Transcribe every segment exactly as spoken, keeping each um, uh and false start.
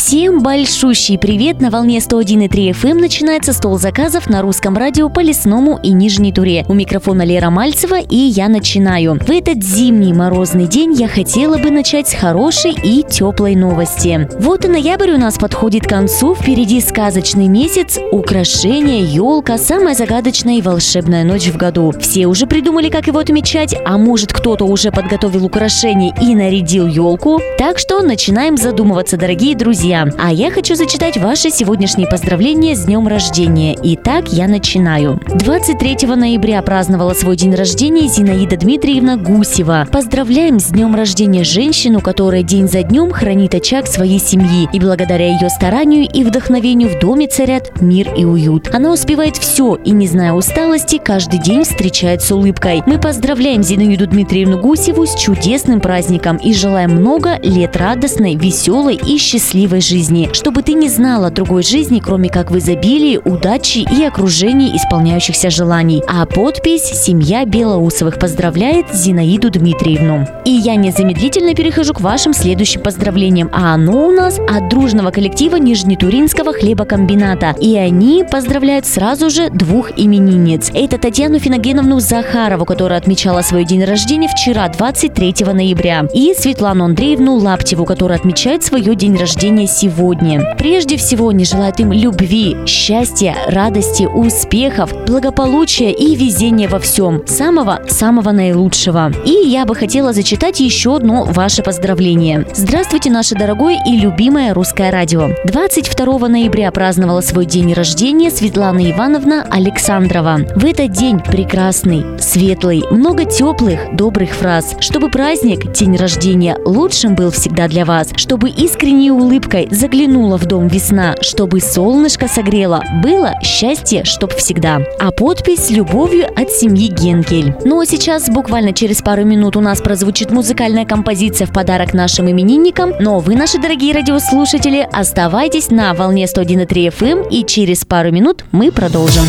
Всем большущий привет! На волне сто один и три эф эм начинается стол заказов на русском радио по Лесному и Нижней Туре. У микрофона Лера Мальцева, и я начинаю. В этот зимний морозный день я хотела бы начать с хорошей и теплой новости. Вот и ноябрь у нас подходит к концу, впереди сказочный месяц, украшения, елка, самая загадочная и волшебная ночь в году. Все уже придумали, как его отмечать, а может кто-то уже подготовил украшения и нарядил елку. Так что начинаем задумываться, дорогие друзья. А я хочу зачитать ваши сегодняшние поздравления с днем рождения. Итак, я начинаю. двадцать третьего ноября праздновала свой день рождения Зинаида Дмитриевна Гусева. Поздравляем с днем рождения женщину, которая день за днем хранит очаг своей семьи. И благодаря ее старанию и вдохновению в доме царят мир и уют. Она успевает все и, не зная усталости, каждый день встречает с улыбкой. Мы поздравляем Зинаиду Дмитриевну Гусеву с чудесным праздником и желаем много лет радостной, веселой и счастливой жизни, чтобы ты не знала другой жизни, кроме как в изобилии, удачи и окружении исполняющихся желаний. А подпись «Семья Белоусовых поздравляет Зинаиду Дмитриевну». И я незамедлительно перехожу к вашим следующим поздравлениям, а оно у нас от дружного коллектива Нижнетуринского хлебокомбината. И они поздравляют сразу же двух именинниц. Это Татьяну Финогеновну Захарову, которая отмечала свой день рождения вчера, двадцать третьего ноября, и Светлану Андреевну Лаптеву, которая отмечает свое день рождения сегодня. Прежде всего, они желают им любви, счастья, радости, успехов, благополучия и везения во всем. Самого-самого наилучшего. И я бы хотела зачитать еще одно ваше поздравление. Здравствуйте, наше дорогое и любимое русское радио. двадцать второго ноября праздновала свой день рождения Светлана Ивановна Александрова. В этот день прекрасный, светлый, много теплых, добрых фраз. Чтобы праздник, день рождения, лучшим был всегда для вас. Чтобы искренней улыбкой заглянула в дом весна, чтобы солнышко согрело, было счастье, чтоб всегда. А подпись с любовью от семьи Генкель. Ну а сейчас буквально через пару минут у нас прозвучит музыкальная композиция в подарок нашим именинникам. Но вы, наши дорогие радиослушатели, оставайтесь на волне сто один и три эф эм, и через пару минут мы продолжим.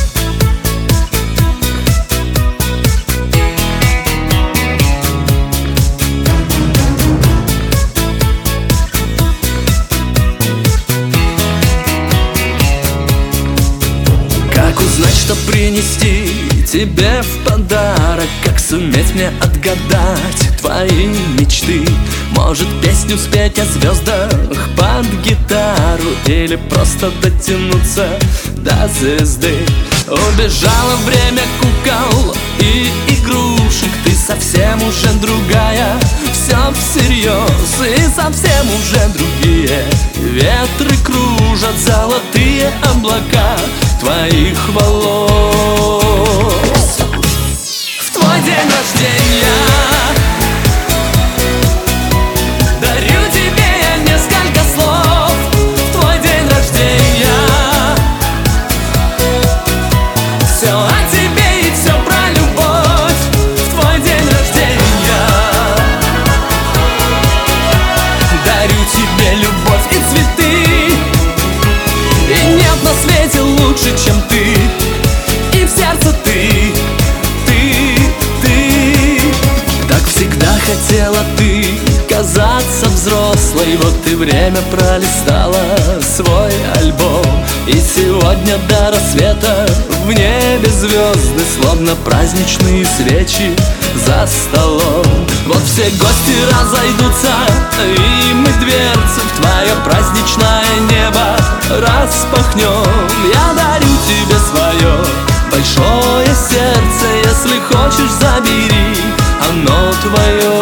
Узнать, что принести тебе в подарок, как суметь мне отгадать твои мечты. Может, песню спеть о звездах под гитару, или просто дотянуться до звезды. Убежало время кукол и игрушек, ты совсем уже другая, все всерьез, и совсем уже другие ветры кружат золотые облака твоих волос. В твой день рождения дарю тебе я несколько слов. В твой день рождения все о тебе и все про любовь. В твой день рождения дарю тебе любовь и цветы. И нет на свете лучше, чем ты. И в сердце ты, ты, ты. Так всегда хотела ты казаться взрослой. Вот и время пролистала свой альбом. И сегодня до рассвета в небе звезды, словно праздничные свечи за столом. Вот все гости разойдутся, и мы дверцы в твое праздничное небо распахнем. Я дарю тебе свое большое сердце, если хочешь, забери, оно твое.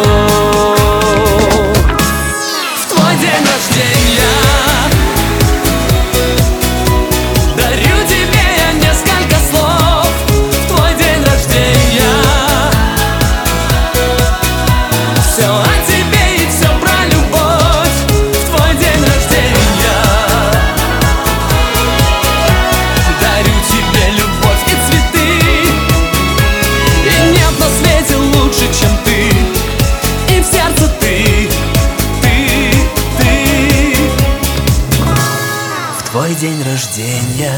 В твой день рождения дарю тебе я несколько слов. В твой день рождения все о тебе и все про любовь. В твой день рождения дарю тебе любовь и цветы. И нет на свете лучше, чем ты. И в сердце ты, ты, ты. В твой день рождения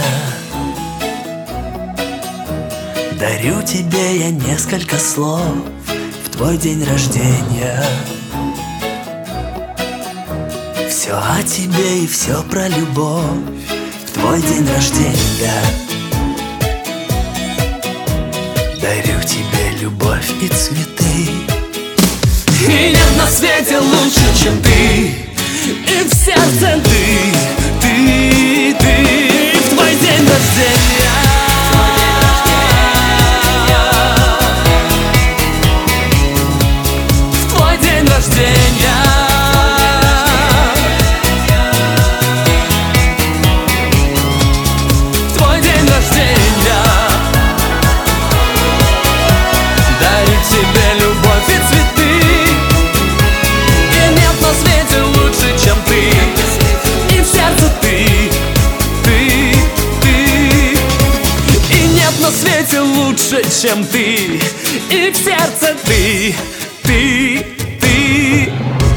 дарю тебе я несколько слов. В твой день рождения Все о тебе и все про любовь в твой день рождения. Дарю тебе любовь и цветы. И нет на свете лучше, чем ты, и в сердце ты, ты, ты, в твой день рождения. В твой день рождения. В твой день рождения. Дарю тебе любовь и цветы. И нет на свете лучше, чем ты, и в сердце ты, ты, ты. И нет на свете лучше, чем ты, и в сердце ты, ты, ты.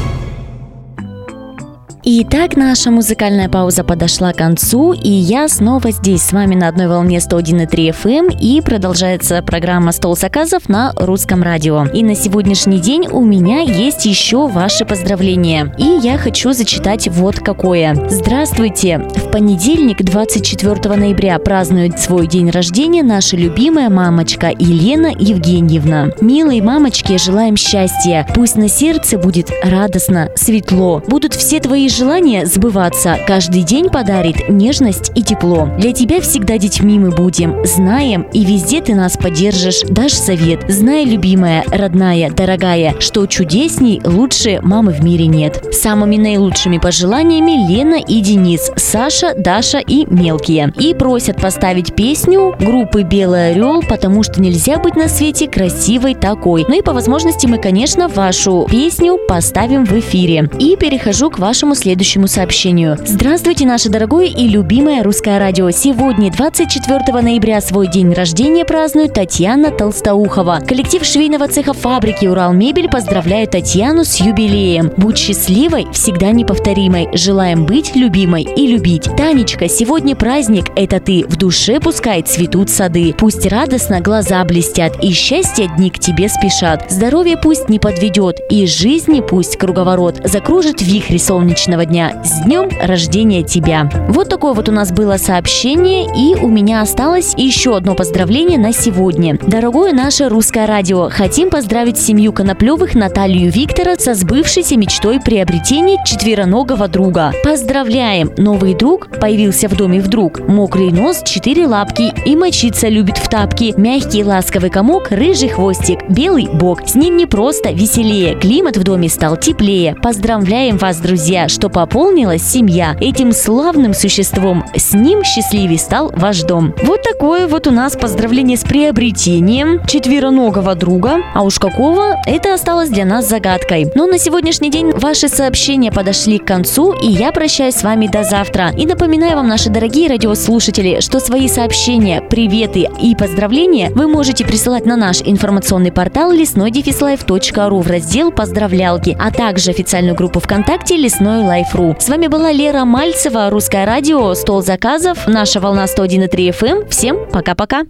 Итак, наша музыкальная пауза подошла к концу, и я снова здесь с вами на одной волне сто один и три эф эм, и продолжается программа «Стол заказов» на Русском радио. И на сегодняшний день у меня есть еще ваши поздравления, и я хочу зачитать вот какое. Здравствуйте! В понедельник, двадцать четвёртого ноября, празднует свой день рождения наша любимая мамочка Елена Евгеньевна. Милой мамочке желаем счастья, пусть на сердце будет радостно, светло, будут все твои желания сбываться, каждый день подарит нежность и тепло. Для тебя всегда детьми мы будем, знаем, и везде ты нас поддержишь, дашь совет. Знай, любимая, родная, дорогая, что чудесней, лучше мамы в мире нет. Самыми наилучшими пожеланиями Лена и Денис, Саша, Даша и мелкие. И просят поставить песню группы «Белый орел», потому что нельзя быть на свете красивой такой. Ну и по возможности мы, конечно, вашу песню поставим в эфире. И перехожу к вашему следующему сообщению. Здравствуйте, наше дорогое и любимое Русское радио. Сегодня, двадцать четвёртого ноября, свой день рождения празднует Татьяна Толстоухова. Коллектив швейного цеха фабрики «Уралмебель» поздравляет Татьяну с юбилеем. Будь счастливой, всегда неповторимой. Желаем быть любимой и любить. Танечка, сегодня праздник, это ты. В душе пускай цветут сады. Пусть радостно глаза блестят, и счастье дни к тебе спешат. Здоровье пусть не подведет, и жизни пусть круговорот закружит вихрь солнечного дня. С днем рождения тебя! Вот такое вот у нас было сообщение, и у меня осталось еще одно поздравление на сегодня. Дорогое наше Русское радио, хотим поздравить семью Коноплевых Наталью Виктора со сбывшейся мечтой приобретения четвероногого друга. Поздравляем! Новый друг появился в доме вдруг. Мокрый нос, четыре лапки и мочиться любит в тапки. Мягкий ласковый комок, рыжий хвостик, белый бок. С ним не просто веселее, климат в доме стал теплее. Поздравляем вас, друзья, что пополнилась семья этим славным существом. С ним счастливее стал ваш дом. Вот такое вот у нас поздравление с приобретением четвероногого друга. А уж какого, это осталось для нас загадкой. Но на сегодняшний день ваши сообщения подошли к концу, и я прощаюсь с вами до завтра. И напоминаю вам, наши дорогие радиослушатели, что свои сообщения, приветы и поздравления вы можете присылать на наш информационный портал лесной дефис лайф точка ру в раздел «Поздравлялки», а также официальную группу ВКонтакте «Лесной лайф.ру». С вами была Лера Мальцева, Русское радио, Стол заказов, наша волна сто один и три эф эм. Всем пока-пока!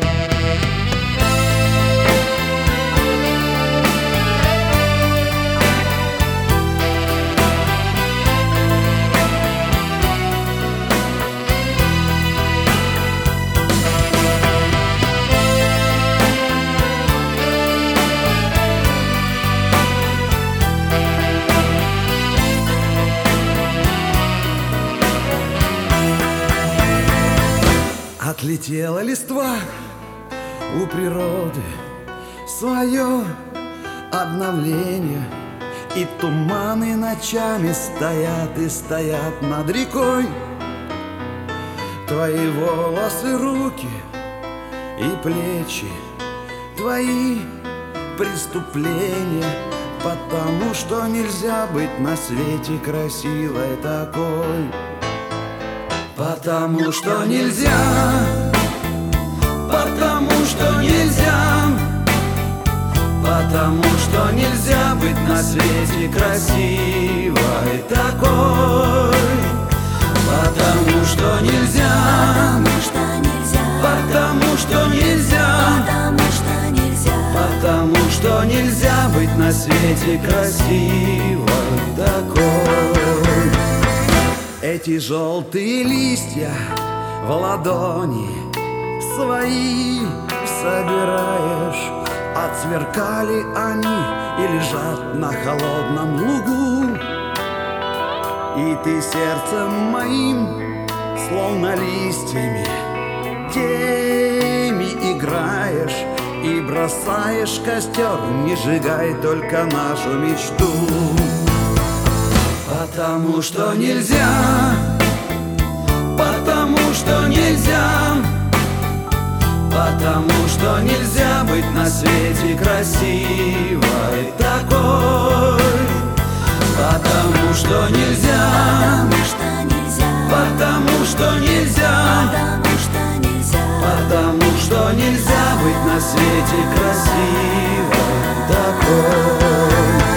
Отлетела листва у природы, свое обновление, и туманы ночами стоят и стоят над рекой. Твои волосы, руки и плечи, твои преступления, потому что нельзя быть на свете красивой такой. Потому что нельзя, потому что нельзя, потому что нельзя быть на свете красивой такой. Потому что нельзя, потому что нельзя, потому что нельзя быть на свете красивой такой. Эти желтые листья в ладони свои собираешь, отсверкали они и лежат на холодном лугу. И ты сердцем моим, словно листьями, теми играешь и бросаешь в костер. Не сжигай только нашу мечту, потому что нельзя, потому что нельзя, потому что нельзя быть на свете красивой такой, потому что нельзя, потому что нельзя, потому что нельзя быть на свете красивой такой.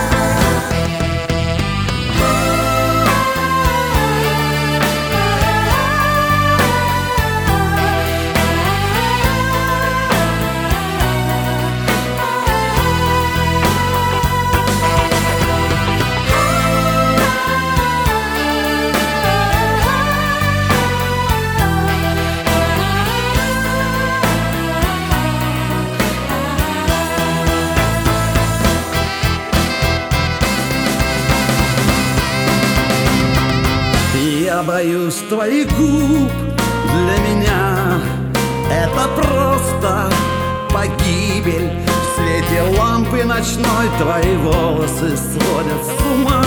Я боюсь твоих губ, для меня это просто погибель. В свете лампы ночной твои волосы сводят с ума.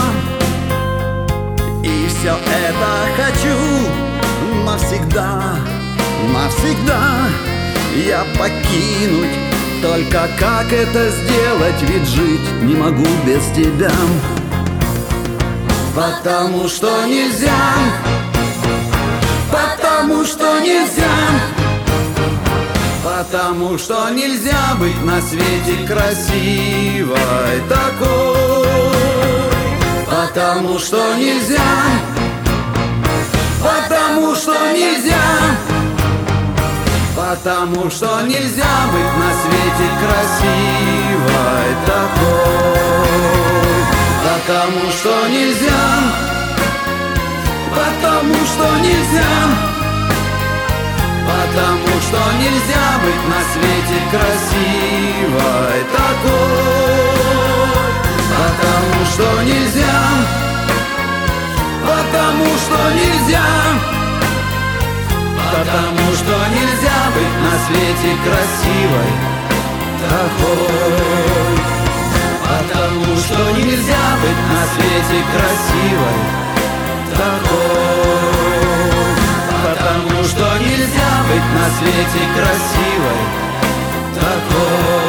И все это хочу навсегда, навсегда я покинуть. Только как это сделать, ведь жить не могу без тебя. Потому что нельзя, потому что нельзя, потому что нельзя быть на свете красивой такой, потому что нельзя, потому что нельзя, потому что нельзя быть на свете красивой такой. Потому что нельзя, потому что нельзя, потому что нельзя быть на свете красивой такой, потому что нельзя, потому что нельзя, потому что нельзя быть на свете красивой такой. Потому что нельзя быть на свете красивой такой, потому что нельзя быть на свете красивой такой.